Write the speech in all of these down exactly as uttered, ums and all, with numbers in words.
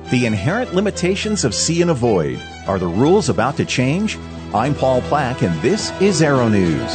The inherent limitations of see and avoid. Are the rules about to change? I'm Paul Plack, and this is Aero News.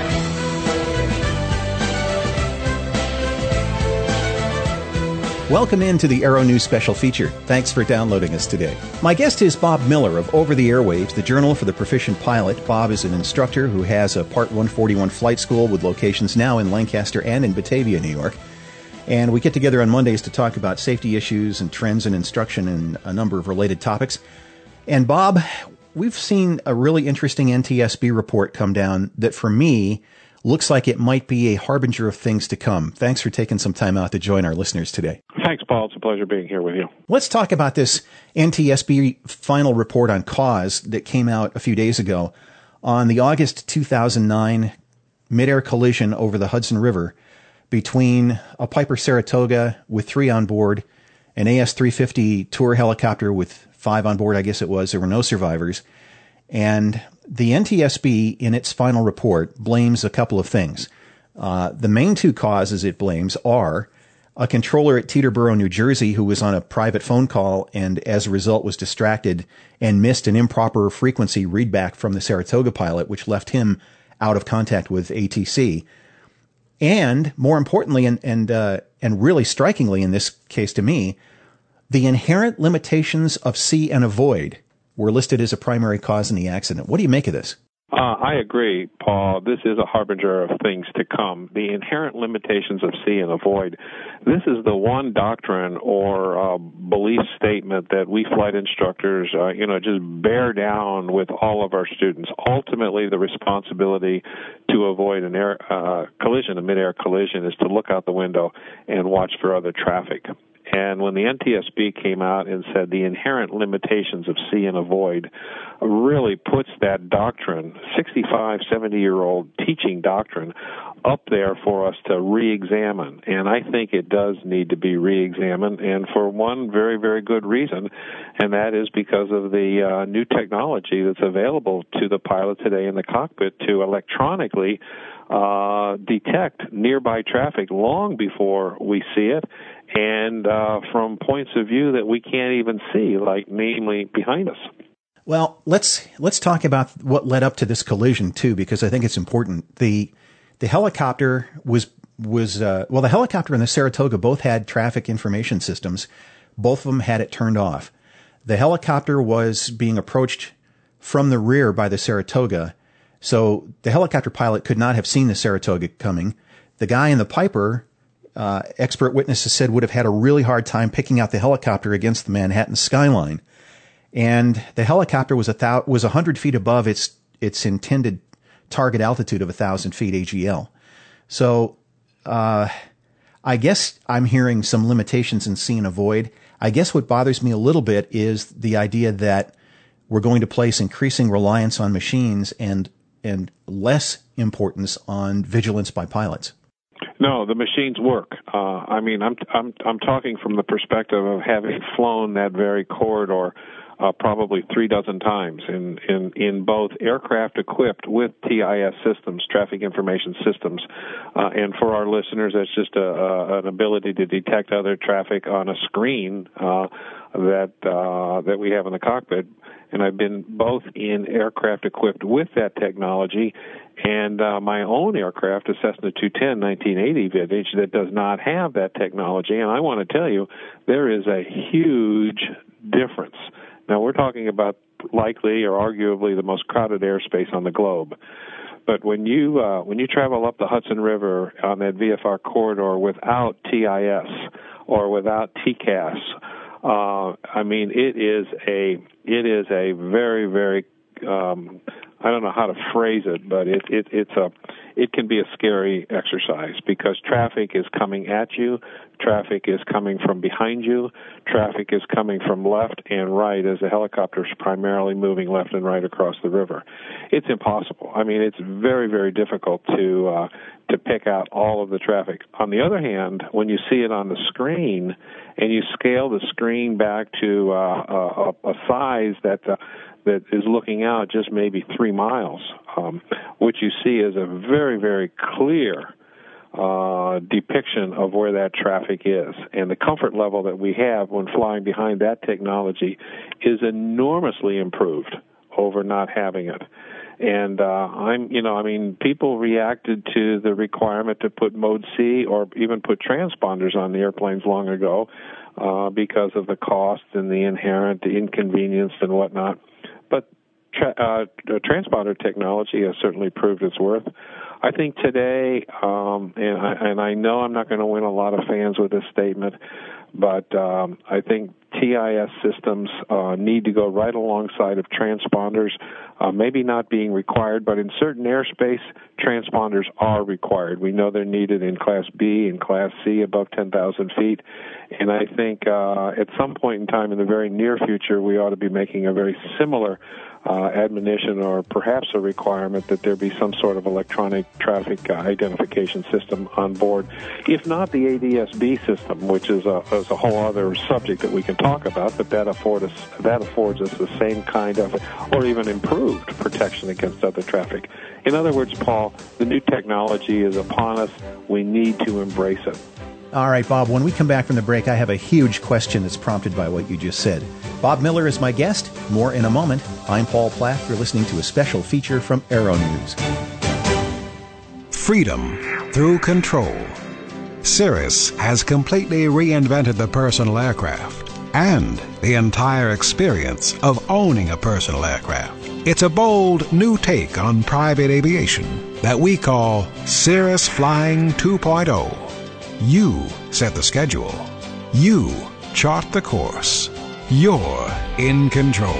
Welcome into the Aero News special feature. Thanks for downloading us today. My guest is Bob Miller of Over the Airwaves, the Journal for the Proficient Pilot. Bob is an instructor who has a Part one forty-one flight school with locations now in Lancaster and in Batavia, New York. And we get together on Mondays to talk about safety issues and trends in instruction and a number of related topics. And Bob, we've seen a really interesting N T S B report come down that for me looks like it might be a harbinger of things to come. Thanks for taking some time out to join our listeners today. Thanks, Paul. It's a pleasure being here with you. Let's talk about this N T S B final report on cause that came out a few days ago on the August two thousand nine mid-air collision over the Hudson River between a Piper Saratoga with three on board, an A S three fifty tour helicopter with five on board, I guess it was. There were no survivors. And the N T S B, in its final report, blames a couple of things. Uh, the main two causes it blames are a controller at Teterboro, New Jersey, who was on a private phone call and as a result was distracted and missed an improper frequency readback from the Saratoga pilot, which left him out of contact with A T C. And more importantly, and and uh, and really strikingly in this case to me, the inherent limitations of see and avoid were listed as a primary cause in the accident. What do you make of this? Uh, I agree, Paul. This is a harbinger of things to come. The inherent limitations of see and avoid. This is the one doctrine or uh, belief statement that we flight instructors, uh, you know, just bear down with all of our students. Ultimately, the responsibility to avoid an air uh, collision, a mid-air collision, is to look out the window and watch for other traffic. And when the N T S B came out and said the inherent limitations of see and avoid really puts that doctrine, sixty-five, seventy-year-old teaching doctrine, up there for us to re-examine. And I think it does need to be re-examined, and for one very, very good reason, and that is because of the uh, new technology that's available to the pilot today in the cockpit to electronically uh, detect nearby traffic long before we see it, and uh, from points of view that we can't even see, like namely behind us. Well, let's let's talk about what led up to this collision too, because I think it's important. The the helicopter was was uh, well, the helicopter and the Saratoga both had traffic information systems. Both of them had it turned off. The helicopter was being approached from the rear by the Saratoga, so the helicopter pilot could not have seen the Saratoga coming. The guy in the Piper, uh, expert witnesses said, would have had a really hard time picking out the helicopter against the Manhattan skyline. And the helicopter was a thou- was a hundred feet above its its intended target altitude of a thousand feet A G L. So, uh, I guess I'm hearing some limitations in see and avoid. I guess what bothers me a little bit is the idea that we're going to place increasing reliance on machines and and less importance on vigilance by pilots. No, the machines work. Uh, I mean, I'm I'm I'm talking from the perspective of having flown that very corridor uh, probably three dozen times in, in, in both aircraft equipped with T I S systems, traffic information systems, uh, and for our listeners, that's just a, a, an ability to detect other traffic on a screen uh, that uh, that we have in the cockpit. And I've been both in aircraft equipped with that technology and uh, my own aircraft, a Cessna two ten nineteen eighty vintage, that does not have that technology. And I want to tell you, there is a huge difference. Now, we're talking about likely or arguably the most crowded airspace on the globe. But when you uh, when you travel up the Hudson River on that V F R corridor without T I S or without T C A S, uh, I mean, it is a it is a very very um, I don't know how to phrase it, but it, it it's a it can be a scary exercise because traffic is coming at you, traffic is coming from behind you, traffic is coming from left and right as the helicopter is primarily moving left and right across the river. It's impossible. I mean, it's very, very difficult to uh, to pick out all of the traffic. On the other hand, when you see it on the screen and you scale the screen back to uh, a, a size that uh, that is looking out just maybe three miles, um, what you see is a very, very clear uh, depiction of where that traffic is. And the comfort level that we have when flying behind that technology is enormously improved over not having it. And uh, I'm, you know, I mean, people reacted to the requirement to put Mode C or even put transponders on the airplanes long ago uh, because of the cost and the inherent inconvenience and whatnot. But tra- uh, transponder technology has certainly proved its worth. I think today, um, and, I, and I know I'm not going to win a lot of fans with this statement, but um, I think T I S systems uh, need to go right alongside of transponders, uh, maybe not being required, but in certain airspace, transponders are required. We know they're needed in Class B and Class C above ten thousand feet, and I think uh, at some point in time in the very near future, we ought to be making a very similar Uh, admonition or perhaps a requirement that there be some sort of electronic traffic uh, identification system on board. If not the A D S B system, which is a, is a whole other subject that we can talk about, but that, afford us, that affords us the same kind of, or even improved protection against other traffic. In other words, Paul, the new technology is upon us. We need to embrace it. All right, Bob, when we come back from the break, I have a huge question that's prompted by what you just said. Bob Miller is my guest. More in a moment. I'm Paul Platt. You're listening to a special feature from Aero News. Freedom through control. Cirrus has completely reinvented the personal aircraft and the entire experience of owning a personal aircraft. It's a bold new take on private aviation that we call Cirrus Flying two point oh. You set the schedule. You chart the course. You're in control.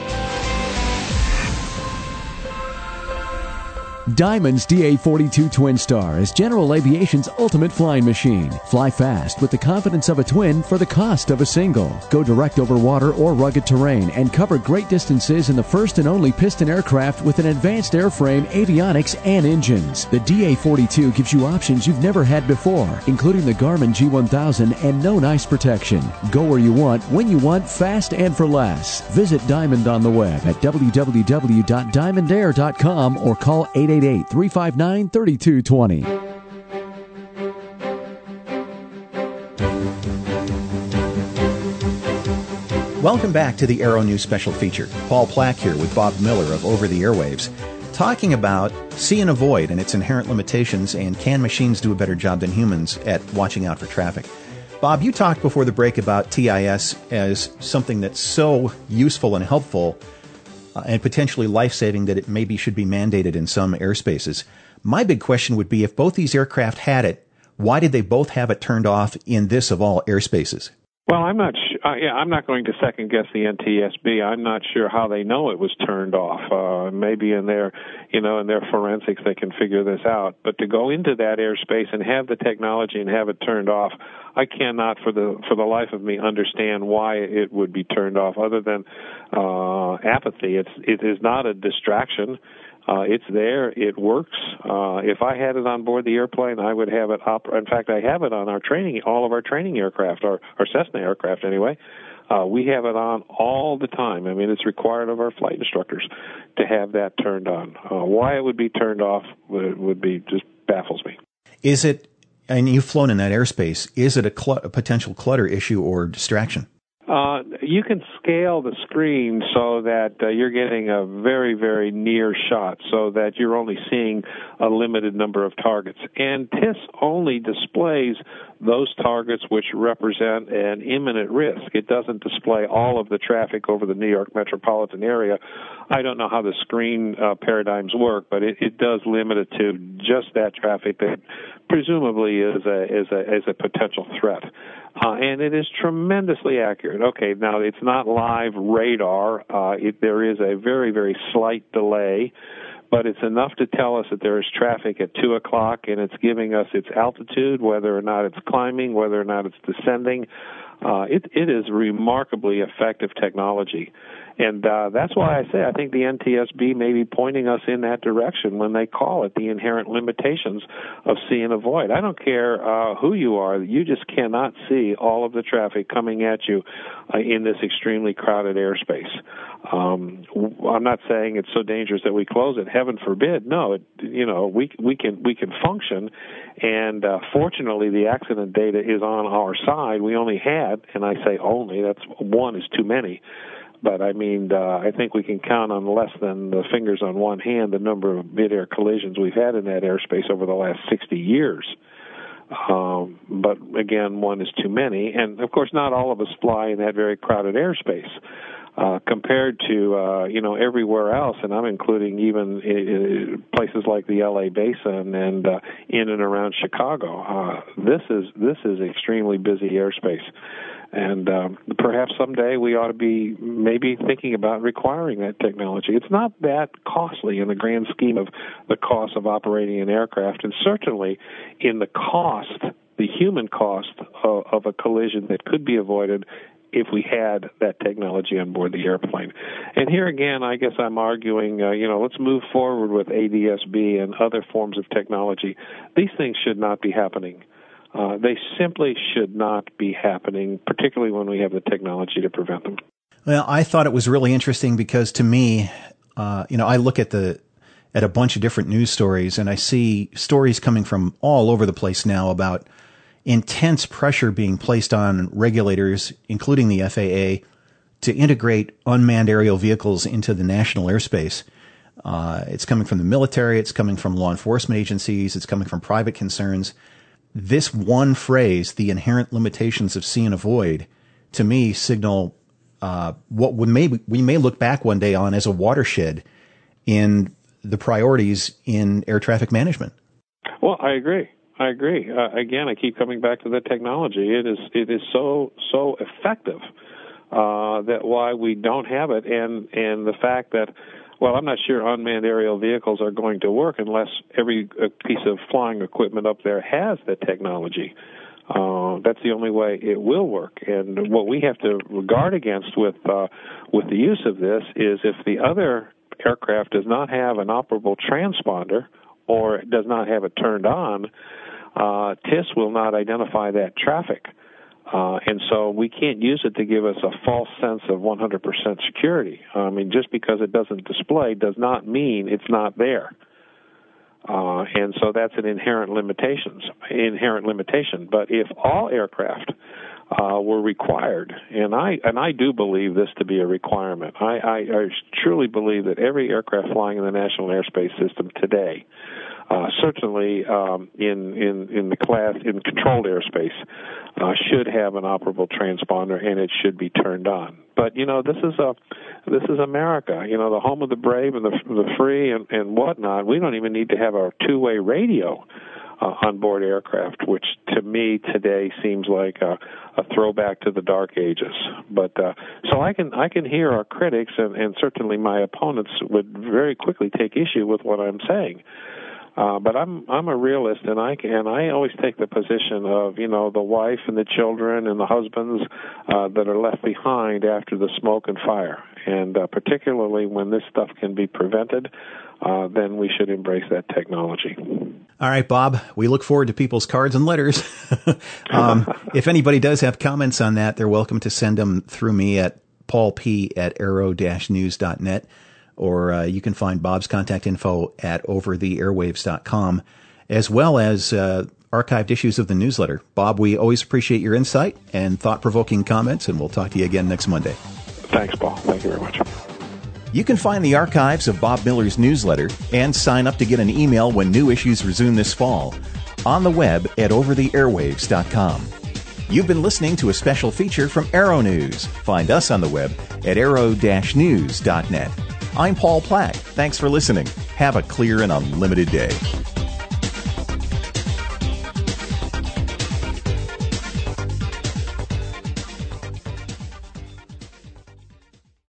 Diamond's D A forty-two Twin Star is General Aviation's ultimate flying machine. Fly fast with the confidence of a twin for the cost of a single. Go direct over water or rugged terrain and cover great distances in the first and only piston aircraft with an advanced airframe, avionics, and engines. The D A forty-two gives you options you've never had before, including the Garmin G one thousand and known ice protection. Go where you want, when you want, fast and for less. Visit Diamond on the web at w w w dot diamond air dot com or call eight eight eight, three five nine, three two two zero. Welcome back to the Aero News special feature. Paul Plack here with Bob Miller of Over the Airwaves, talking about see and avoid and its inherent limitations, and can machines do a better job than humans at watching out for traffic. Bob, you talked before the break about T I S as something that's so useful and helpful uh, and potentially life-saving that it maybe should be mandated in some airspaces. My big question would be, if both these aircraft had it, why did they both have it turned off in this of all airspaces? Well, I'm not. Sh- uh, yeah, I'm not going to second guess the N T S B. I'm not sure how they know it was turned off. Uh, maybe in their, you know, in their forensics they can figure this out. But to go into that airspace and have the technology and have it turned off, I cannot, for the for the life of me, understand why it would be turned off. Other than uh, apathy, it's it is not a distraction. Uh, it's there. It works. Uh, if I had it on board the airplane, I would have it op- In fact, I have it on our training, all of our training aircraft, our, our Cessna aircraft anyway. Uh, we have it on all the time. I mean, it's required of our flight instructors to have that turned on. Uh, why it would be turned off would, would be just baffles me. Is it, and you've flown in that airspace, is it a, cl- a potential clutter issue or distraction? Uh, you can scale the screen so that uh, you're getting a very, very near shot, so that you're only seeing a limited number of targets. And T I S only displays those targets which represent an imminent risk. It doesn't display all of the traffic over the New York metropolitan area. I don't know how the screen uh, paradigms work, but it, it does limit it to just that traffic that presumably is a is a is a potential threat. Uh, and it is tremendously accurate. Okay, now it's not live radar. Uh, it, there is a very, very slight delay, but it's enough to tell us that there is traffic at two o'clock, and it's giving us its altitude, whether or not it's climbing, whether or not it's descending. Uh, it, it is remarkably effective technology. And uh, that's why I say I think the N T S B may be pointing us in that direction when they call it the inherent limitations of see and avoid. I don't care uh, who you are. You just cannot see all of the traffic coming at you uh, in this extremely crowded airspace. Um, I'm not saying it's so dangerous that we close it. Heaven forbid. No, it, you know, we we can we can function, and uh, fortunately, the accident data is on our side. We only had, and I say only, that's one is too many. But, I mean, uh, I think we can count on less than the fingers on one hand the number of mid-air collisions we've had in that airspace over the last sixty years. Um, but, again, one is too many. And, of course, not all of us fly in that very crowded airspace. Uh, compared to, uh, you know, everywhere else, and I'm including even uh, places like the L A Basin and uh, in and around Chicago. Uh, this is this is extremely busy airspace. And um, perhaps someday we ought to be maybe thinking about requiring that technology. It's not that costly in the grand scheme of the cost of operating an aircraft, and certainly in the cost, the human cost of, of a collision that could be avoided if we had that technology on board the airplane. And here again, I guess I'm arguing, uh, you know, let's move forward with A D S B and other forms of technology. These things should not be happening. Uh, they simply should not be happening, particularly when we have the technology to prevent them. Well, I thought it was really interesting because to me, uh, you know, I look at the at a bunch of different news stories and I see stories coming from all over the place now about intense pressure being placed on regulators, including the F A A, to integrate unmanned aerial vehicles into the national airspace. Uh, it's coming from the military. It's coming from law enforcement agencies. It's coming from private concerns. This one phrase, the inherent limitations of see and avoid, to me signal uh, what we may, we may look back one day on as a watershed in the priorities in air traffic management. Well, I agree. I agree. Uh, again, I keep coming back to the technology. It is it is so so effective uh, that why we don't have it, and and the fact that, well, I'm not sure unmanned aerial vehicles are going to work unless every uh, piece of flying equipment up there has the technology. Uh, that's the only way it will work. And what we have to guard against with uh, with the use of this is if the other aircraft does not have an operable transponder or does not have it turned on, uh, T I S will not identify that traffic. Uh, and so we can't use it to give us a false sense of one hundred percent security. I mean, just because it doesn't display does not mean it's not there. Uh, and so that's an inherent limitations, inherent limitation. But if all aircraft uh, were required, and I and I do believe this to be a requirement, I, I, I truly believe that every aircraft flying in the National Airspace System today, uh, certainly um, in, in in the class in controlled airspace, uh, should have an operable transponder, and it should be turned on. But you know, this is a this is America. You know, the home of the brave and the the free and, and whatnot. We don't even need to have our two-way radio uh, on board aircraft, which to me today seems like a, a throwback to the dark ages. But uh, so I can I can hear our critics and, and certainly my opponents would very quickly take issue with what I'm saying. Uh, but I'm I'm a realist, and I and I always take the position of, you know, the wife and the children and the husbands uh, that are left behind after the smoke and fire, and uh, particularly when this stuff can be prevented, uh, then we should embrace that technology. All right, Bob, we look forward to people's cards and letters. um, if anybody does have comments on that, they're welcome to send them through me at paul p at aero dash news dot net. Or uh, you can find Bob's contact info at over the airwaves dot com, as well as uh, archived issues of the newsletter. Bob, we always appreciate your insight and thought-provoking comments, and we'll talk to you again next Monday. Thanks, Paul. Thank you very much. You can find the archives of Bob Miller's newsletter and sign up to get an email when new issues resume this fall on the web at over the airwaves dot com. You've been listening to a special feature from Aero News. Find us on the web at aero dash news dot net. I'm Paul Plack. Thanks for listening. Have a clear and unlimited day.